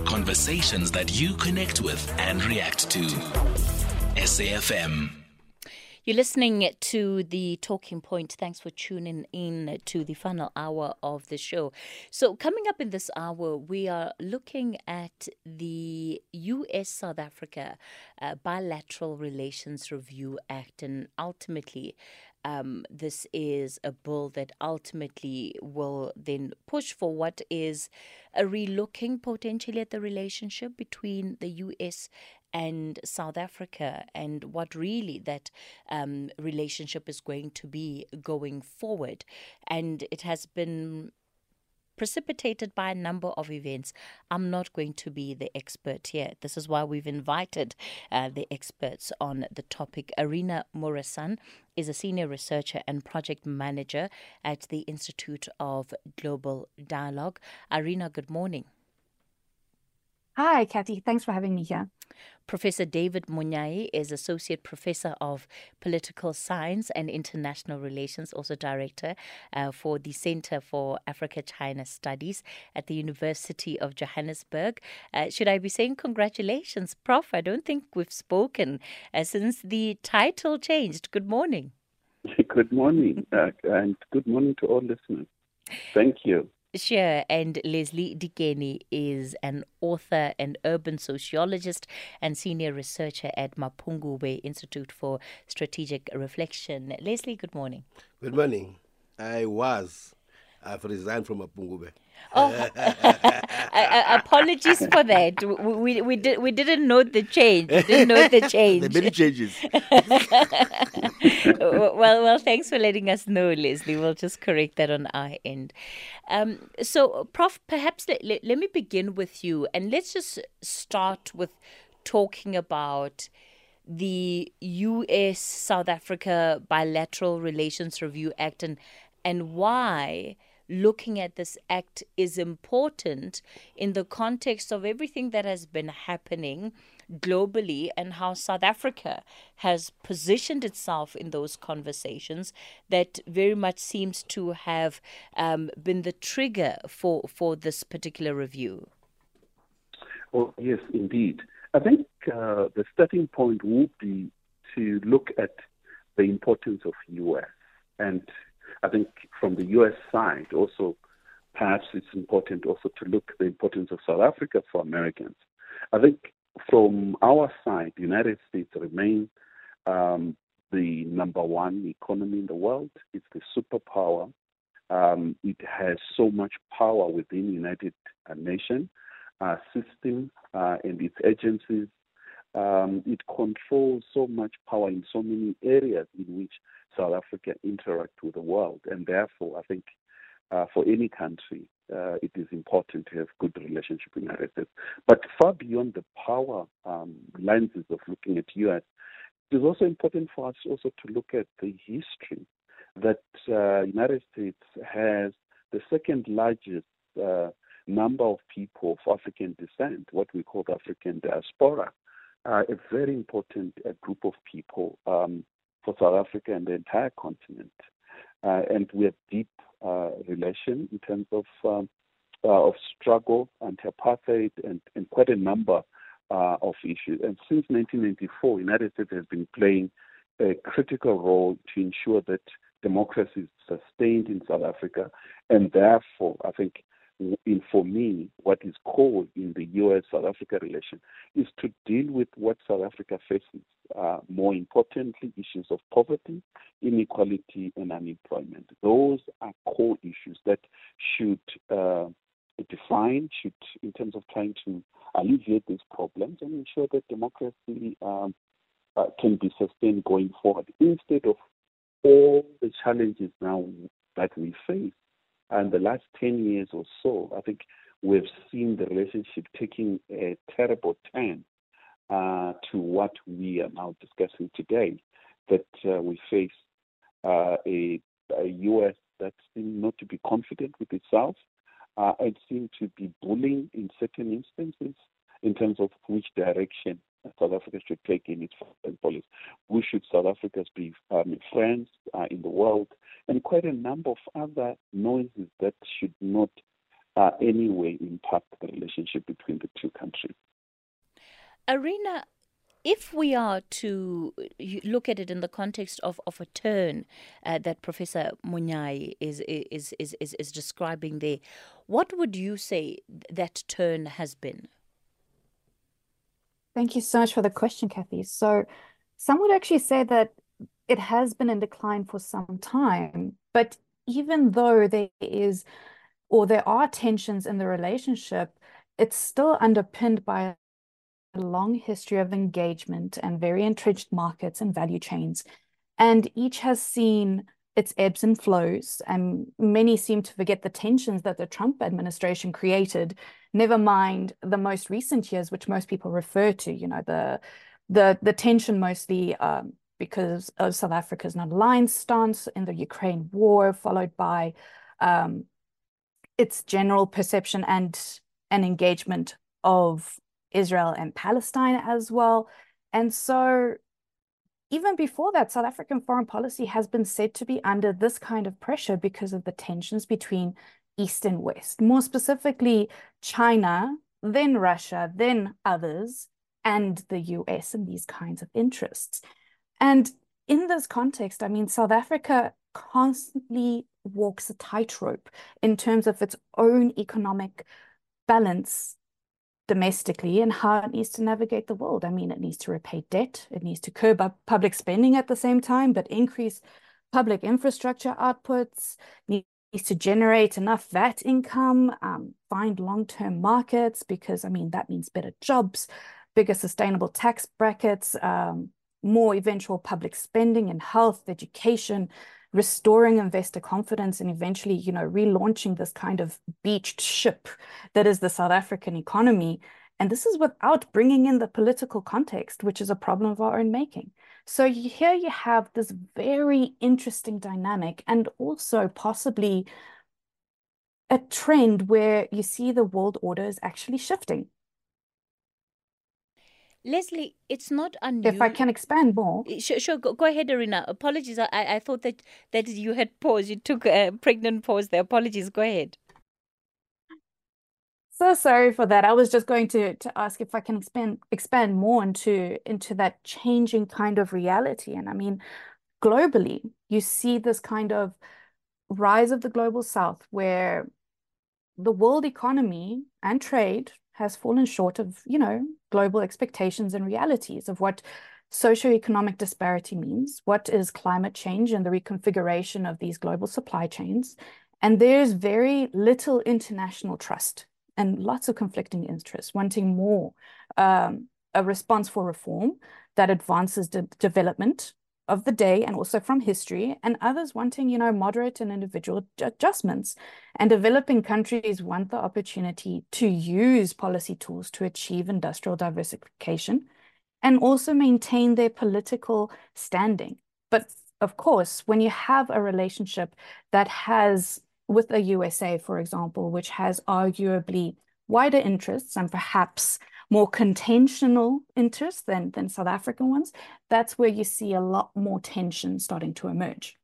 Conversations that you connect with and react to. SAFM. You're listening to The Talking Point. Thanks for tuning in to the final hour of the show. So coming up in this hour, we are looking at the U.S.-South Africa Bilateral Relations Review Act. And ultimately, this is a bill that ultimately will then push for what is a relooking potentially at the relationship between the U.S. and South Africa, and what really that relationship is going to be going forward. And it has been precipitated by a number of events. I'm not going to be the expert here. This is why we've invited the experts on the topic. Arina Murasan is a senior researcher and project manager at the Institute of Global Dialogue. Arina, good morning. Hi, Kathy. Thanks for having me here. Professor David Munyai is Associate Professor of Political Science and International Relations, also Director for the Center for Africa-China Studies at the University of Johannesburg. Should I be saying congratulations, Prof? I don't think we've spoken since the title changed. Good morning. Good morning, and good morning to all listeners. Thank you. Sure. And Leslie Dikeni is an author and urban sociologist and senior researcher at Mapungubwe Institute for Strategic Reflection. Leslie, good morning. Good morning. I've resigned from Mapungubwe. Oh, apologies for that. We didn't note the change. We didn't note the change. There are many changes. Well, thanks for letting us know, Leslie. We'll just correct that on our end. So, Prof, perhaps let me begin with you, and let's just start with talking about the U.S.-South Africa Bilateral Relations Review Act and why looking at this act is important in the context of everything that has been happening globally and how South Africa has positioned itself in those conversations that very much seems to have been the trigger for this particular review. Oh, yes, indeed. I think the starting point would be to look at the importance of U.S. And I think from the U.S. side also, perhaps it's important also to look at the importance of South Africa for Americans. I think from our side, the United States remains the number one economy in the world. It's the superpower. It has so much power within the United Nations system and its agencies. It controls so much power in so many areas in which South Africa interact with the world. And therefore, I think for any country, it is important to have good relationship with the United States. But far beyond the power lenses of looking at U.S., it is also important for us also to look at the history that United States has the second largest number of people of African descent, what we call the African diaspora. A very important group of people for South Africa and the entire continent. And we have deep relation in terms of struggle, anti-apartheid, and quite a number of issues. And since 1994, the United States has been playing a critical role to ensure that democracy is sustained in South Africa. And therefore, I think, for me, what is core in the U.S.-South Africa relation is to deal with what South Africa faces. More importantly, issues of poverty, inequality, and unemployment. Those are core issues that should define, in terms of trying to alleviate these problems and ensure that democracy can be sustained going forward, instead of all the challenges now that we face. And the last 10 years or so, I think we've seen the relationship taking a terrible turn to what we are now discussing today, that we face a U.S. that seems not to be confident with itself and seems to be bullying in certain instances in terms of which direction South Africa should take in its foreign policy. Who should South Africa's be friends in the world? And quite a number of other noises that should not anyway impact the relationship between the two countries. Arena, if we are to look at it in the context of a turn that Professor Munyai is describing there, what would you say that turn has been? Thank you so much for the question, Kathy. So some would actually say that it has been in decline for some time, but even though there are tensions in the relationship, it's still underpinned by a long history of engagement and very entrenched markets and value chains. And each has seen its ebbs and flows, and many seem to forget the tensions that the Trump administration created, never mind the most recent years, which most people refer to, the tension mostly because of South Africa's non-aligned stance in the Ukraine war, followed by its general perception and engagement of Israel and Palestine as well. And so even before that, South African foreign policy has been said to be under this kind of pressure because of the tensions between East and West, more specifically China, then Russia, then others, and the US and these kinds of interests. And in this context, I mean, South Africa constantly walks a tightrope in terms of its own economic balance domestically and how it needs to navigate the world. I mean, it needs to repay debt, it needs to curb up public spending at the same time, but increase public infrastructure outputs, needs to generate enough VAT income, find long-term markets, because, I mean, that means better jobs, bigger sustainable tax brackets, more eventual public spending in health, education, restoring investor confidence, and eventually, relaunching this kind of beached ship that is the South African economy. And this is without bringing in the political context, which is a problem of our own making. So here you have this very interesting dynamic, and also possibly a trend where you see the world order is actually shifting. Leslie, it's not unusual. If I can expand more. Sure, go ahead, Arena. Apologies, I thought that you had paused. You took a pregnant pause there. Apologies, go ahead. So sorry for that. I was just going to ask if I can expand more into that changing kind of reality. And I mean, globally, you see this kind of rise of the global south, where the world economy and trade has fallen short of, global expectations and realities of what socioeconomic disparity means, what is climate change and the reconfiguration of these global supply chains. And there's very little international trust and lots of conflicting interests, wanting more a response for reform that advances the development of the day and also from history, and others wanting, moderate and individual adjustments. And developing countries want the opportunity to use policy tools to achieve industrial diversification and also maintain their political standing. But of course, when you have a relationship that has, with the USA, for example, which has arguably wider interests and perhaps more contentional interests than South African ones, that's where you see a lot more tension starting to emerge.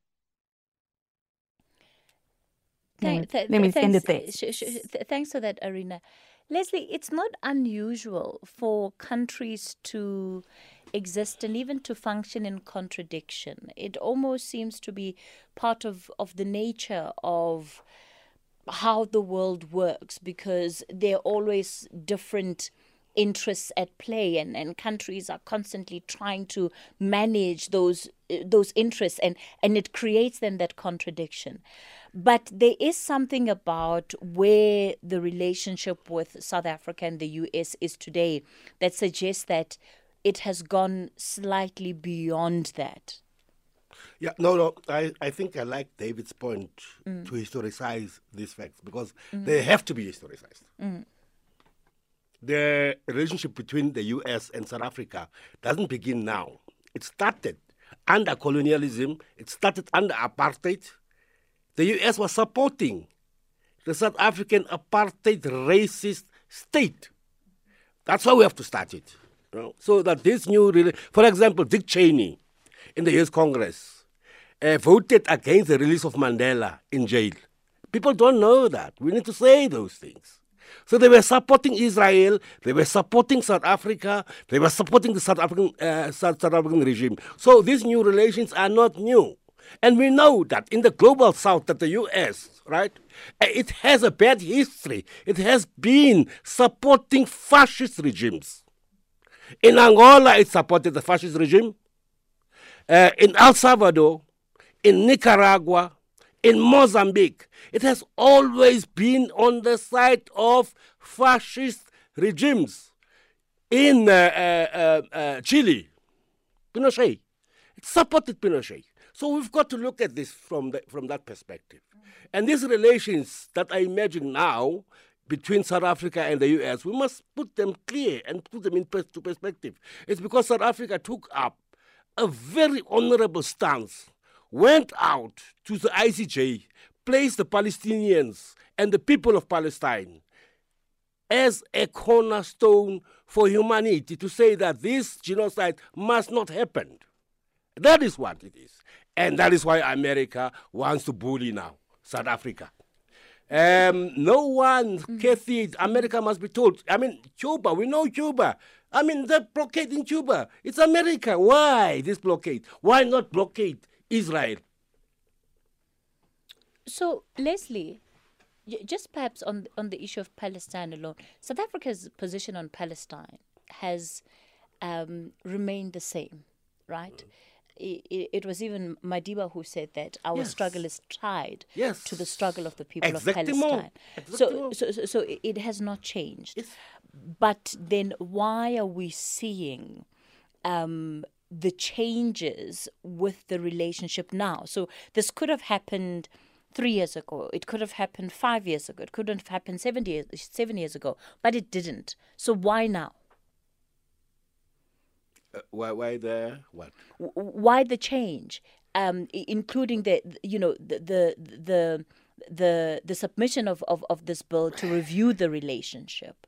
Let me end it there. Thanks for that, Arena. Leslie, it's not unusual for countries to exist and even to function in contradiction. It almost seems to be part of the nature of how the world works, because there are always different interests at play, and countries are constantly trying to manage those interests, and it creates then that contradiction. But there is something about where the relationship with South Africa and the US is today that suggests that it has gone slightly beyond that. Yeah, no, I think I like David's point to historicize these facts, because they have to be historicized. The relationship between the US and South Africa doesn't begin now. It started under colonialism. It started under apartheid. The US was supporting the South African apartheid racist state. That's why we have to start it. So that this new, for example, Dick Cheney in the US Congress voted against the release of Mandela in jail People don't know that. We need to say those things. So they were supporting Israel, they were supporting South Africa, they were supporting the South African regime. So these new relations are not new. And we know that in the global south, that the U.S., right, it has a bad history. It has been supporting fascist regimes. In Angola, it supported the fascist regime. In El Salvador, in Nicaragua, in Mozambique, it has always been on the side of fascist regimes. In Chile, Pinochet, it supported Pinochet. So we've got to look at this from that perspective. And these relations that I imagine now between South Africa and the U.S., we must put them clear and put them into perspective. It's because South Africa took up a very honorable stance, went out to the ICJ, placed the Palestinians and the people of Palestine as a cornerstone for humanity to say that this genocide must not happen. That is what it is. And that is why America wants to bully now South Africa. No one, Kathy, America must be told. I mean, Cuba, we know Cuba. I mean, the blockade in Cuba, it's America. Why this blockade? Why not blockade Israel? So, Leslie, just perhaps on the issue of Palestine alone, South Africa's position on Palestine has remained the same, right? It was even Madiba who said that our struggle is tied to the struggle of the people of Palestine. So it has not changed. Yes. But then why are we seeing the changes with the relationship now? So this could have happened 3 years ago. It could have happened 5 years ago. It couldn't have happened 7 years ago. But it didn't. So why now? Why the what? Why the change, including the submission of this bill to review the relationship?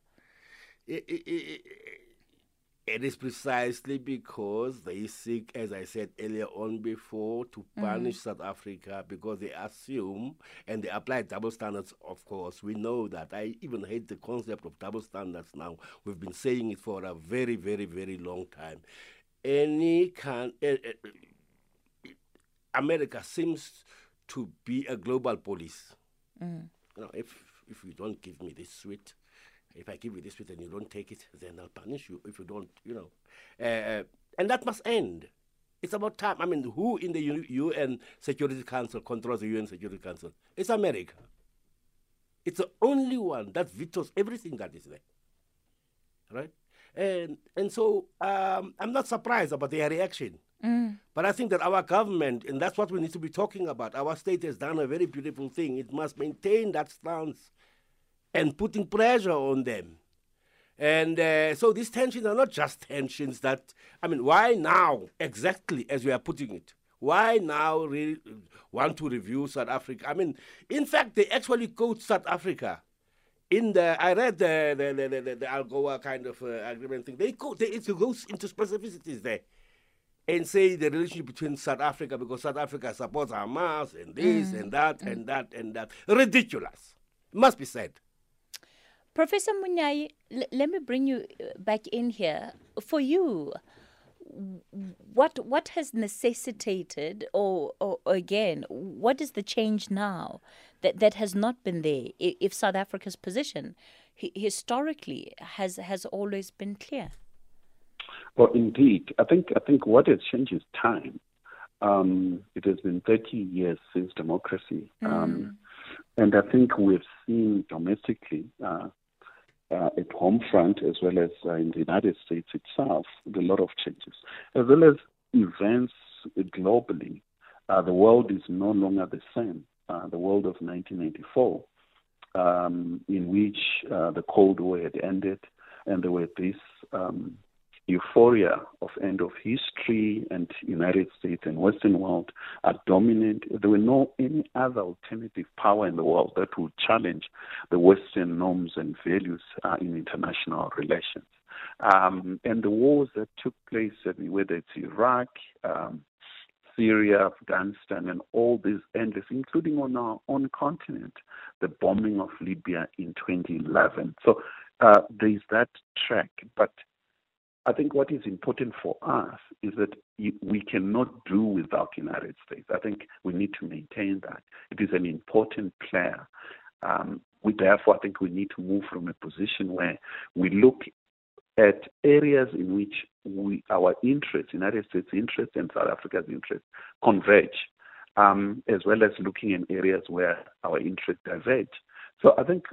It is precisely because they seek, as I said earlier on before, to punish South Africa because they assume and they apply double standards, of course. We know that. I even hate the concept of double standards now. We've been saying it for a very, very, very long time. America seems to be a global police. You know, if you don't give me this sweet, if I give you this sweet and you don't take it, then I'll punish you. If you don't, and that must end. It's about time. I mean, who in the UN Security Council controls the UN Security Council? It's America. It's the only one that vetoes everything that is there, right? And so I'm not surprised about their reaction. But I think that our government, and that's what we need to be talking about, our state has done a very beautiful thing. It must maintain that stance and putting pressure on them. And so these tensions are not just tensions that, I mean, why now, exactly as we are putting it? Why now want to review South Africa? I mean, in fact, they actually quote South Africa. I read the AGOA kind of agreement thing. It goes into specificities there and say the relationship between South Africa, because South Africa supports Hamas and this and that and that and that. Ridiculous. It must be said. Professor Munyai, let me bring you back in here. For you, what has necessitated, or again, what is the change now that has not been there? If South Africa's position historically has always been clear. Well, indeed, I think what has changed is time. It has been 30 years since democracy, and I think we've seen domestically, at home front as well as in the United States itself, a lot of changes, as well as events globally. The world is no longer the same. The world of 1994, in which the Cold War had ended, and there were this euphoria of end of history, and United States and Western world are dominant. There were no any other alternative power in the world that would challenge the Western norms and values in international relations. And the wars that took place, whether it's Iraq, Syria, Afghanistan, and all these endless, including on our own continent, the bombing of Libya in 2011. So there's that track. But I think what is important for us is that we cannot do without the United States. I think we need to maintain that. It is an important player. Therefore, I think we need to move from a position where we look at areas in which our interests, United States interests and South Africa's interests converge, as well as looking in areas where our interests diverge. So I think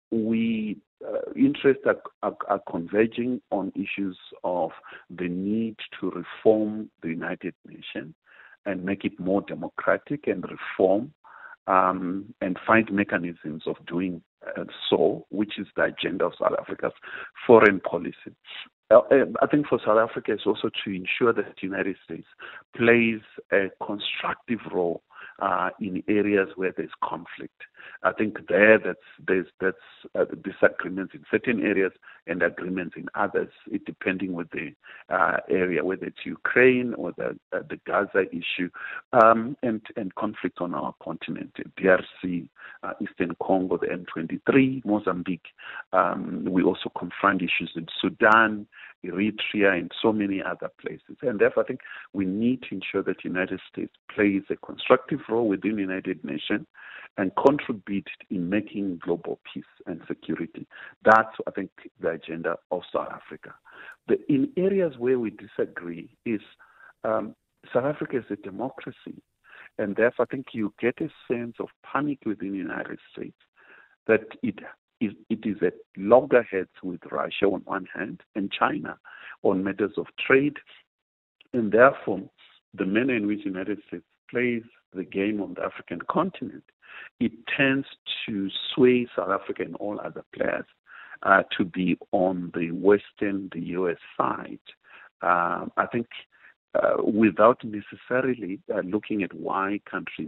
interests are converging on issues of the need to reform the United Nations and make it more democratic and reform and find mechanisms of doing so, which is the agenda of South Africa's foreign policy. I think for South Africa, it's also to ensure that the United States plays a constructive role in areas where there's conflict. I think there's disagreements in certain areas and agreements in others, it depending with the area, whether it's Ukraine or the Gaza issue, and conflict on our continent, DRC, Eastern Congo, the M23, Mozambique. We also confront issues in Sudan, Eritrea, and so many other places. And therefore, I think we need to ensure that the United States plays a constructive role within the United Nations and contribute in making global peace and security. That's, I think, the agenda of South Africa. In areas where we disagree is South Africa is a democracy, and therefore I think you get a sense of panic within the United States that it is at loggerheads with Russia on one hand and China on matters of trade, and therefore the manner in which the United States plays the game on the African continent, it tends to sway South Africa and all other players to be on the Western, the U.S. side. I think without necessarily looking at why countries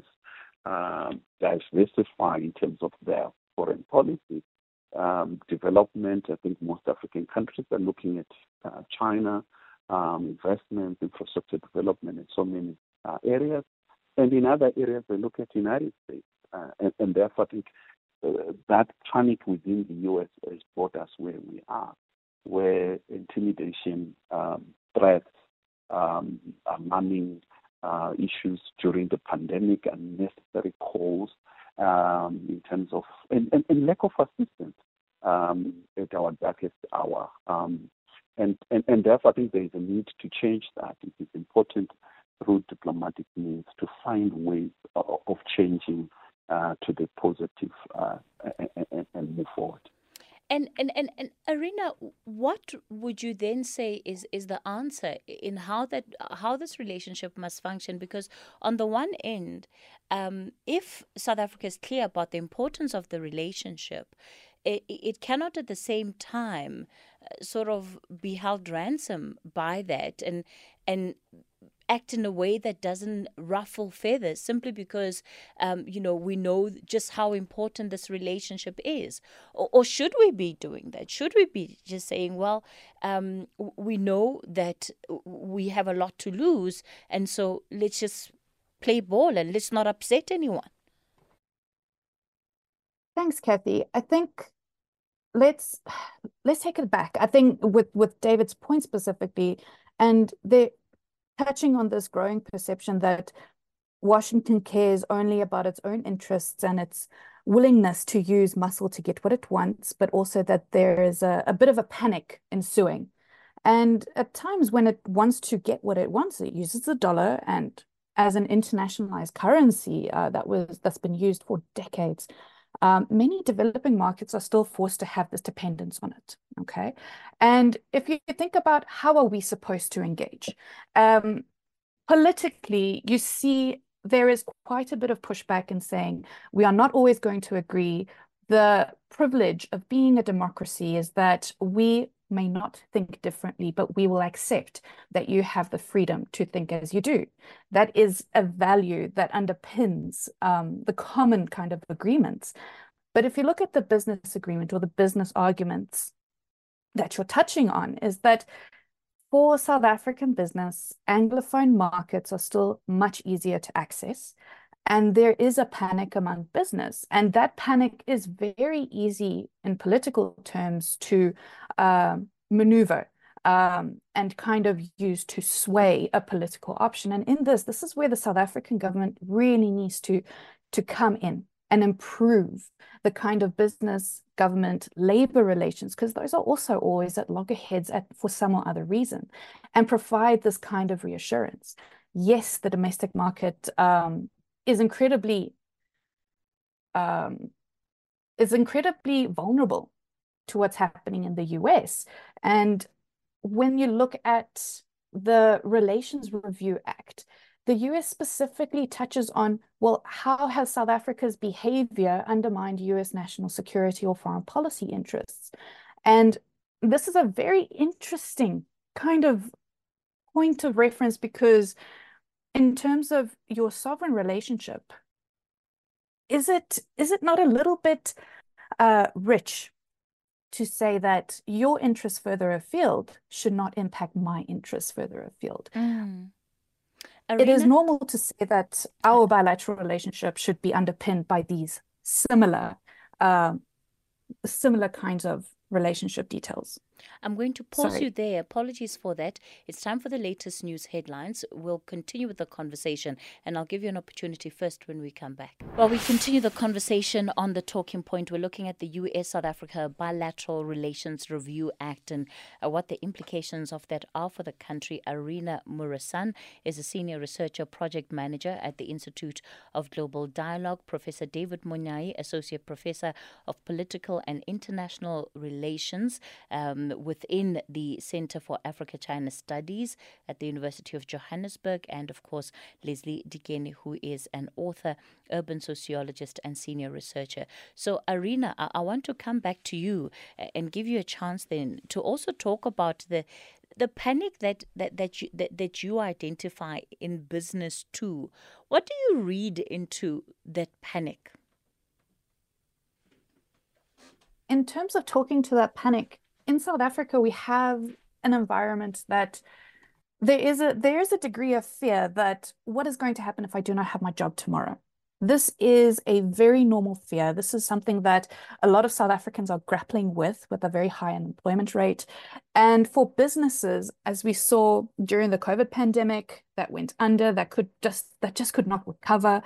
diversify in terms of their foreign policy. Development, I think most African countries are looking at China, investment, infrastructure development in so many areas. And in other areas, they look at the United States. And therefore, I think that panic within the U.S. has brought us where we are, where intimidation, threats, alarming issues during the pandemic, unnecessary calls in terms of, and lack of assistance at our darkest hour. And therefore, I think there is a need to change that. It is important through diplomatic means to find ways of changing to the positive and move forward. And Arina, what would you then say is the answer in how this relationship must function? Because on the one end, if South Africa is clear about the importance of the relationship, it cannot at the same time sort of be held ransom by that and act in a way that doesn't ruffle feathers simply because, we know just how important this relationship is. Or should we be doing that? Should we be just saying, well, we know that we have a lot to lose, and so let's just play ball and let's not upset anyone? Thanks, Kathy. I think let's take it back. I think with David's point specifically, and touching on this growing perception that Washington cares only about its own interests and its willingness to use muscle to get what it wants, but also that there is a bit of a panic ensuing. And at times when it wants to get what it wants, it uses the dollar, and as an internationalized currency that's been used for decades. Many developing markets are still forced to have this dependence on it, okay? And if you think about how are we supposed to engage, politically, you see there is quite a bit of pushback in saying we are not always going to agree. The privilege of being a democracy is that we may not think differently, but we will accept that you have the freedom to think as you do. That is a value that underpins the common kind of agreements. But if you look at the business agreement or the business arguments that you're touching on, is that for South African business, Anglophone markets are still much easier to access. And there is a panic among business. And that panic is very easy in political terms to maneuver and kind of use to sway a political option. And in this is where the South African government really needs to come in and improve the kind of business government labor relations, because those are also always at loggerheads for some or other reason, and provide this kind of reassurance. Yes, the domestic market is incredibly vulnerable to what's happening in the US. And when you look at the Relations Review Act, the US specifically touches on, well, how has South Africa's behavior undermined US national security or foreign policy interests? And this is a very interesting kind of point of reference, because in terms of your sovereign relationship, is it not a little bit rich to say that your interests further afield should not impact my interests further afield? It is normal to say that our bilateral relationship should be underpinned by these similar kinds of relationship details. I'm going to pause you there. Apologies for that. It's time for the latest news headlines. We'll continue with the conversation, and I'll give you an opportunity first when we come back. While we continue the conversation on the talking point, we're looking at the US-South Africa Bilateral Relations Review Act and what the implications of that are for the country. Arina Murasan is a senior researcher, project manager at the Institute of Global Dialogue. Professor David Monyai, associate professor of political and international relations within the Center for Africa-China Studies at the University of Johannesburg, and of course Leslie Dikeni, who is an author, urban sociologist and senior researcher. So Arina, I want to come back to you and give you a chance then to also talk about the panic that you identify in business too. What do you read into that panic? In terms of talking to that panic, in South Africa, we have an environment that there is a degree of fear that what is going to happen if I do not have my job tomorrow? This is a very normal fear. This is something that a lot of South Africans are grappling with a very high unemployment rate. And for businesses, as we saw during the COVID pandemic, that went under, that just could not recover.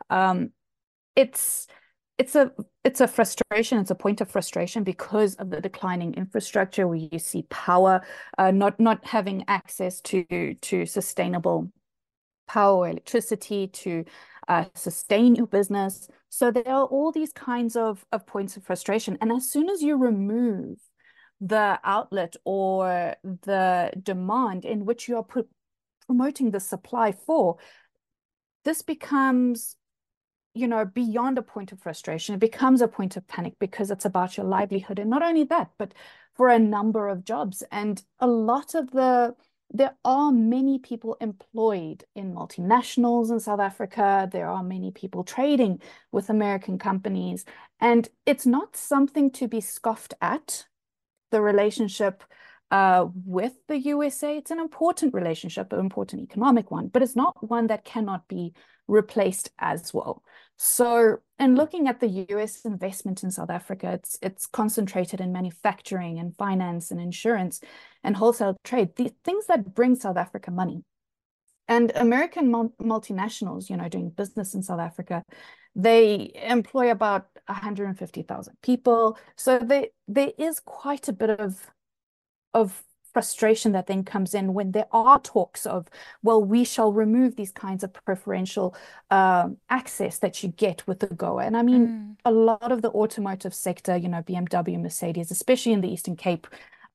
It's a frustration. It's a point of frustration because of the declining infrastructure, where you see power, not having access to sustainable power or electricity to sustain your business. So there are all these kinds of points of frustration. And as soon as you remove the outlet or the demand in which you are promoting the supply for, this becomes beyond a point of frustration. It becomes a point of panic because it's about your livelihood. And not only that, but for a number of jobs. And there are many people employed in multinationals in South Africa. There are many people trading with American companies. And it's not something to be scoffed at, the relationship with the USA. It's an important relationship, an important economic one, but it's not one that cannot be replaced as well. So, in looking at the US investment in South Africa, it's concentrated in manufacturing and finance and insurance and wholesale trade, the things that bring South Africa money. And American multinationals, doing business in South Africa, they employ about 150,000 people. So there is quite a bit of frustration that then comes in when there are talks of, well, we shall remove these kinds of preferential access that you get with the AGOA. And I mean, a lot of the automotive sector, BMW, Mercedes, especially in the Eastern Cape,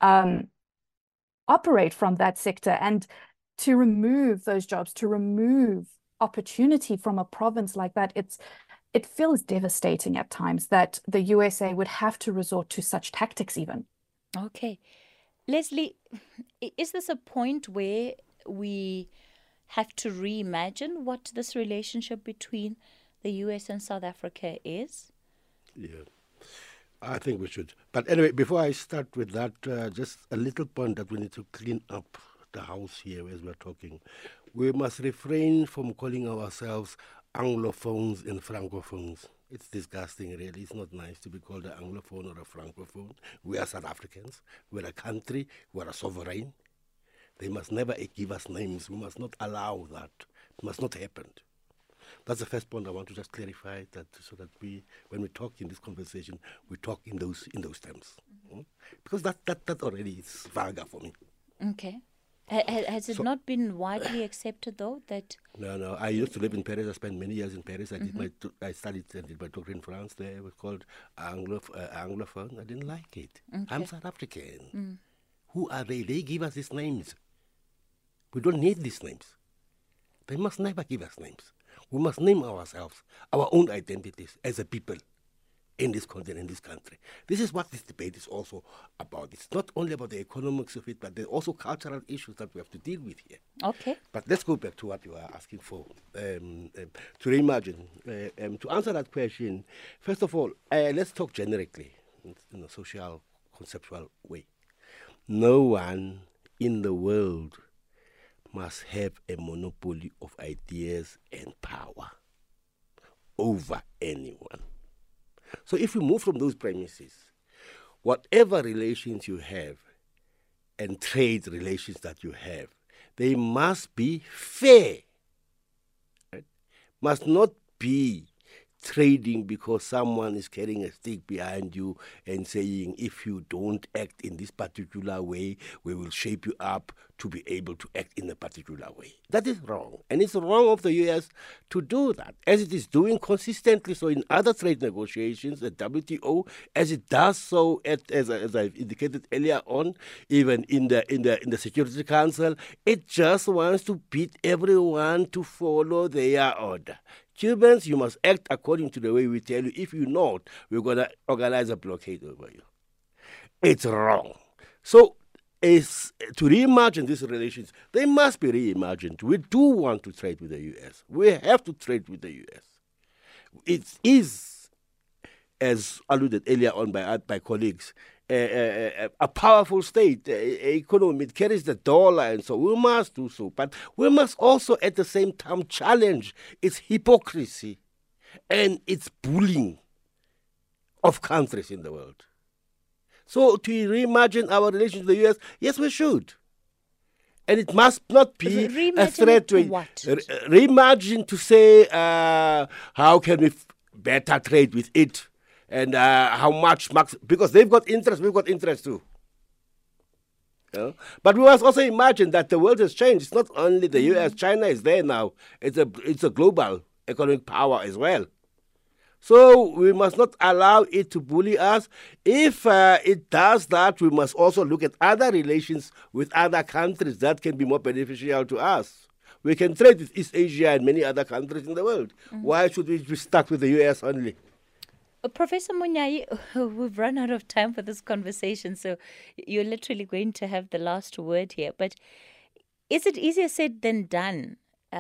operate from that sector. And to remove those jobs, to remove opportunity from a province like that, it feels devastating at times that the USA would have to resort to such tactics even. Okay. Leslie, is this a point where we have to reimagine what this relationship between the US and South Africa is? Yeah, I think we should. But anyway, before I start with that, just a little point that we need to clean up the house here as we're talking, we must refrain from calling ourselves Anglophones and Francophones. It's disgusting, really. It's not nice to be called an Anglophone or a Francophone. We are South Africans. We're a country. We're a sovereign. They must never give us names. We must not allow that. It must not happen. That's the first point I want to just clarify, that so that we, when we talk in this conversation, we talk in those terms, because that already is vulgar for me. Okay. Has it not been widely accepted though that? No. I used to live in Paris. I spent many years in Paris. I studied and did my doctorate in France. There it was called Anglophone. I didn't like it. Okay. I'm South African. Who are they? They give us these names. We don't need these names. They must never give us names. We must name ourselves, our own identities as a people in this continent, in this country. This is what this debate is also about. It's not only about the economics of it, but there are also cultural issues that we have to deal with here. Okay. But let's go back to what you are asking for, to reimagine. To answer that question, first of all, let's talk generically, in a social, conceptual way. No one in the world must have a monopoly of ideas and power over anyone. So if we move from those premises, whatever relations you have and trade relations that you have, they must be fair. Right? Must not be trading because someone is carrying a stick behind you and saying, if you don't act in this particular way, we will shape you up to be able to act in a particular way. That is wrong. And it's wrong of the US to do that, as it is doing consistently so in other trade negotiations, the WTO, as it does so, as I've indicated earlier on, even in the Security Council. It just wants to beat everyone to follow their order. Cubans, you must act according to the way we tell you. If you not, we're going to organize a blockade over you. It's wrong. So, to reimagine these relations, they must be reimagined. We do want to trade with the U.S. We have to trade with the U.S. It is, as alluded earlier on by colleagues, a powerful state, economy. It carries the dollar, and so we must do so. But we must also, at the same time, challenge its hypocrisy and its bullying of countries in the world. So to reimagine our relations with the U.S., yes, we should. And it must not be a threat to what? Reimagine to say, how can we better trade with it? And how much, because they've got interest, we've got interest too. Yeah? But we must also imagine that the world has changed. It's not only the U.S., China is there now. It's a global economic power as well. So we must not allow it to bully us. If it does that, we must also look at other relations with other countries that can be more beneficial to us. We can trade with East Asia and many other countries in the world. Why should we be stuck with the U.S. only? Professor Munyai, we've run out of time for this conversation, so you're literally going to have the last word here. But is it easier said than done,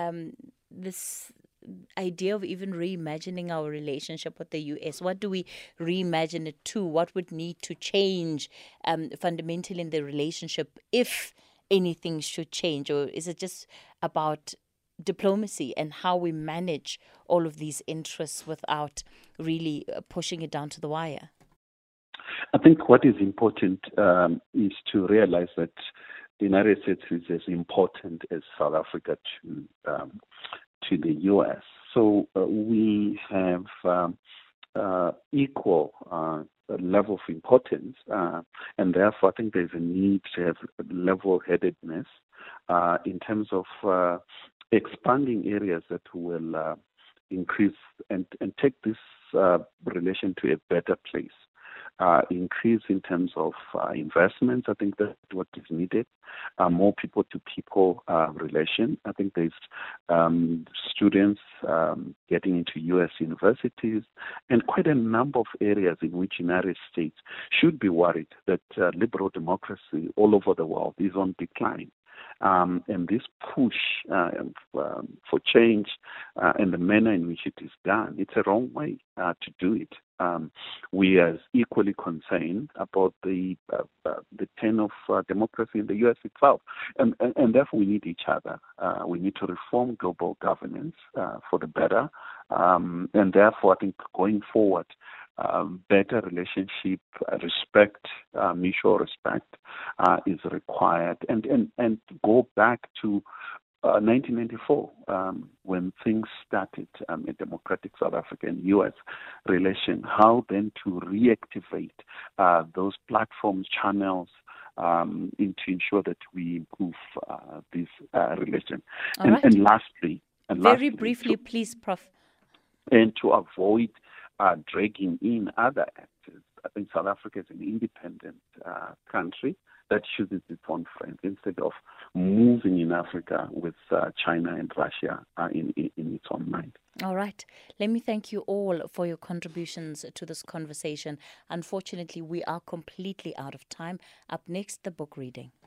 this idea of even reimagining our relationship with the U.S.? What do we reimagine it to? What would need to change fundamentally in the relationship if anything should change? Or is it just about diplomacy and how we manage all of these interests without really pushing it down to the wire? I think what is important is to realize that the United States is as important as South Africa to the U.S. So we have equal level of importance, and therefore I think there's a need to have level-headedness in terms of expanding areas that will increase and take this relation to a better place. Increase in terms of investments. I think that's what is needed. More people-to-people relation. I think there's students getting into U.S. universities and quite a number of areas in which the United States should be worried that liberal democracy all over the world is on decline. And this push for change and the manner in which it is done, it's a wrong way to do it. we are equally concerned about the turn of democracy in the U.S. itself. And therefore, we need each other. We need to reform global governance for the better. And therefore, I think going forward, better relationship, respect, mutual respect is required. And go back to 1994, when things started, a democratic South African U.S. relation, how then to reactivate those platforms, channels, to ensure that we improve this relation. And lastly, very briefly, please, Prof. And to avoid dragging in other actors. I think South Africa is an independent country that chooses its own friends instead of moving in Africa with China and Russia in its own mind. All right. Let me thank you all for your contributions to this conversation. Unfortunately, we are completely out of time. Up next, the book reading.